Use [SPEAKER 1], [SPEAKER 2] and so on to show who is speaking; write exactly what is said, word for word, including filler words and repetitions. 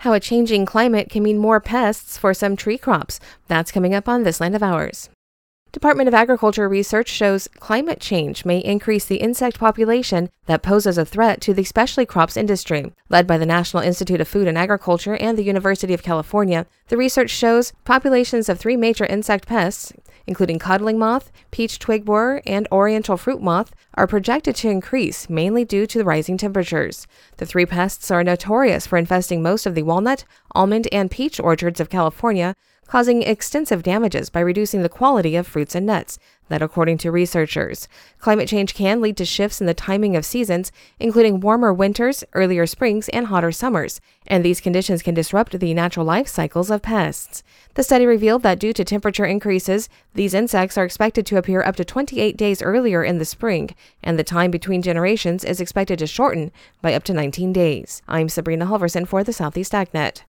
[SPEAKER 1] How a changing climate can mean more pests for some tree crops. That's coming up on This Land of Ours. Department of Agriculture research shows climate change may increase the insect population that poses a threat to the specialty crops industry. Led by the National Institute of Food and Agriculture and the University of California, the research shows populations of three major insect pests, including codling moth, peach twig borer, and oriental fruit moth, are projected to increase, mainly due to the rising temperatures. The three pests are notorious for infesting most of the walnut, almond, and peach orchards of California, causing extensive damages by reducing the quality of fruits and nuts. That, according to researchers, climate change can lead to shifts in the timing of seasons, including warmer winters, earlier springs, and hotter summers, and these conditions can disrupt the natural life cycles of pests. The study revealed that due to temperature increases, these insects are expected to appear up to twenty-eight days earlier in the spring, and the time between generations is expected to shorten by up to nineteen days. I'm Sabrina Halverson for the Southeast AgNet.